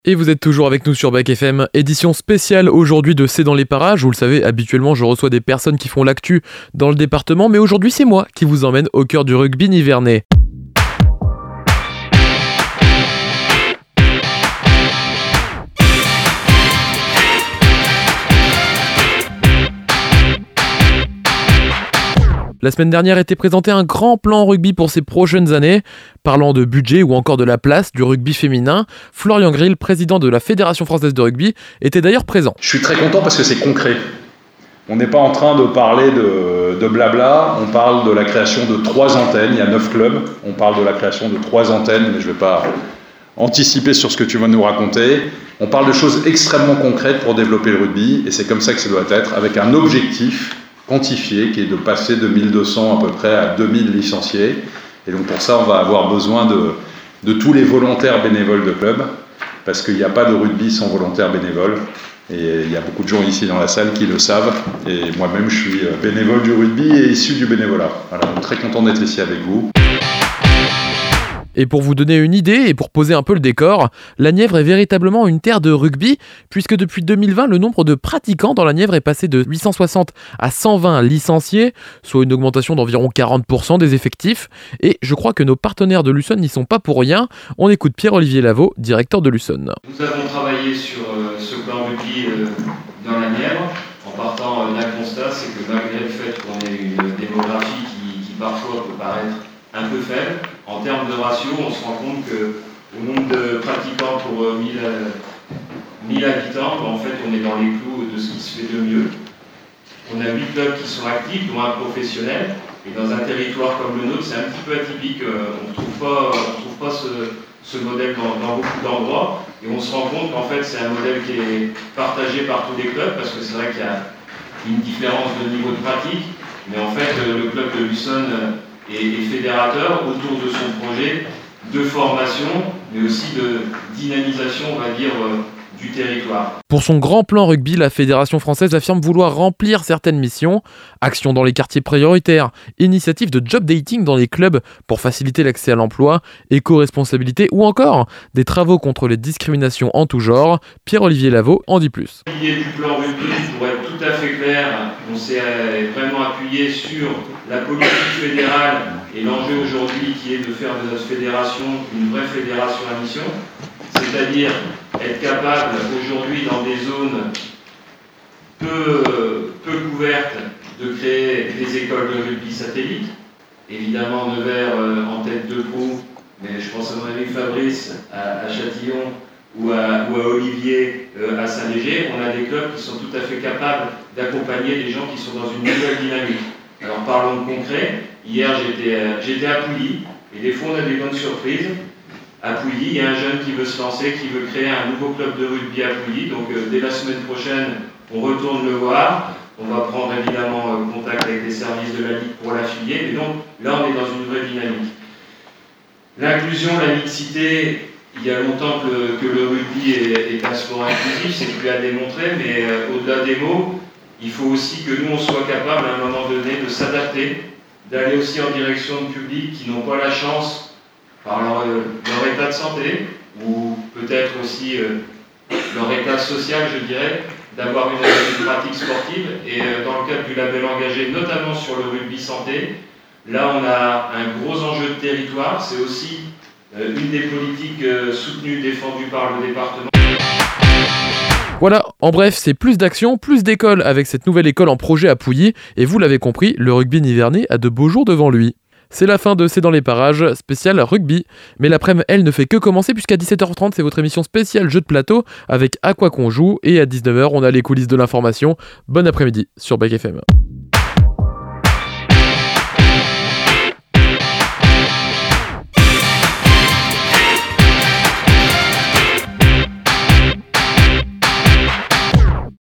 Et vous êtes toujours avec nous sur Bac FM, édition spéciale aujourd'hui de C'est dans les parages. Vous le savez, habituellement je reçois des personnes qui font l'actu dans le département, mais aujourd'hui c'est moi qui vous emmène au cœur du rugby nivernais. La semaine dernière était présenté un grand plan rugby pour ces prochaines années. Parlant de budget ou encore de la place du rugby féminin, Florian Grill, président de la Fédération française de rugby, était d'ailleurs présent. Je suis très content parce que c'est concret. On n'est pas en train de parler de blabla, on parle de la création de 3 antennes, il y a 9 clubs, on parle de la création de 3 antennes, mais je ne vais pas anticiper sur ce que tu vas nous raconter. On parle de choses extrêmement concrètes pour développer le rugby, et c'est comme ça que ça doit être, avec un objectif quantifié qui est de passer de 1200 à peu près à 2000 licenciés. Et donc pour ça, on va avoir besoin de tous les volontaires bénévoles de club, parce qu'il n'y a pas de rugby sans volontaires bénévoles. Et il y a beaucoup de gens ici dans la salle qui le savent. Et moi-même, je suis bénévole du rugby et issu du bénévolat. Voilà, donc très content d'être ici avec vous. Et pour vous donner une idée et pour poser un peu le décor, la Nièvre est véritablement une terre de rugby, puisque depuis 2020, le nombre de pratiquants dans la Nièvre est passé de 860 à 120 licenciés, soit une augmentation d'environ 40% des effectifs. Et je crois que nos partenaires de Luçon n'y sont pas pour rien. On écoute Pierre-Olivier Lavaux, directeur de Luçon. Nous avons travaillé sur ce plan rugby dans la Nièvre, en partant d'un constat, c'est que malgré le fait qu'on ait une démographie qui parfois peut paraître un peu faible, en termes de ratio, on se rend compte qu'au nombre de pratiquants pour 1000 habitants, en fait, on est dans les clous de ce qui se fait de mieux. On a 8 clubs qui sont actifs, dont un professionnel, et dans un territoire comme le nôtre, c'est un petit peu atypique. On ne trouve pas ce modèle dans beaucoup d'endroits, et on se rend compte qu'en fait, c'est un modèle qui est partagé par tous les clubs, parce que c'est vrai qu'il y a une différence de niveau de pratique, mais en fait, le club de Luçon et fédérateur autour de son projet de formation, mais aussi de dynamisation, on va dire, du territoire. Pour son grand plan rugby, la Fédération française affirme vouloir remplir certaines missions, actions dans les quartiers prioritaires, initiatives de job dating dans les clubs pour faciliter l'accès à l'emploi, éco-responsabilité ou encore des travaux contre les discriminations en tout genre. Pierre-Olivier Lavaux en dit plus. L'idée du plan rugby, pour être tout à fait clair, on s'est vraiment appuyé sur la politique fédérale et l'enjeu aujourd'hui qui est de faire de notre fédération une vraie fédération à mission, c'est-à-dire être capable aujourd'hui dans des zones peu couvertes de créer des écoles de rugby satellites. Évidemment Nevers en tête de proue, mais je pense à mon ami Fabrice à Châtillon ou à Olivier à Saint-Léger. On a des clubs qui sont tout à fait capables d'accompagner des gens qui sont dans une nouvelle dynamique. Alors parlons de concret. Hier j'étais à Pouilly et des fois on a des bonnes surprises. À Pouilly, il y a un jeune qui veut se lancer, qui veut créer un nouveau club de rugby à Pouilly. Donc dès la semaine prochaine, on retourne le voir. On va prendre évidemment contact avec les services de la Ligue pour l'affilier. Mais donc là, on est dans une vraie dynamique. L'inclusion, la mixité, il y a longtemps que le rugby est un sport inclusif, c'est plus à démontrer, mais au-delà des mots, il faut aussi que nous, on soit capable à un moment donné de s'adapter, d'aller aussi en direction de publics qui n'ont pas la chance, par leur état de santé, ou peut-être aussi leur état social, je dirais, d'avoir une pratique sportive. Et dans le cadre du label engagé, notamment sur le rugby santé, là on a un gros enjeu de territoire. C'est aussi une des politiques soutenues, défendues par le département. Voilà, en bref, c'est plus d'action, plus d'écoles avec cette nouvelle école en projet à Pouilly. Et vous l'avez compris, le rugby nivernais a de beaux jours devant lui. C'est la fin de C'est dans les parages, spécial rugby. Mais l'après-midi, elle ne fait que commencer puisqu'à 17h30, c'est votre émission spéciale jeu de plateau avec À quoi qu'on joue. Et à 19h, on a les coulisses de l'information. Bon après-midi sur Bac FM.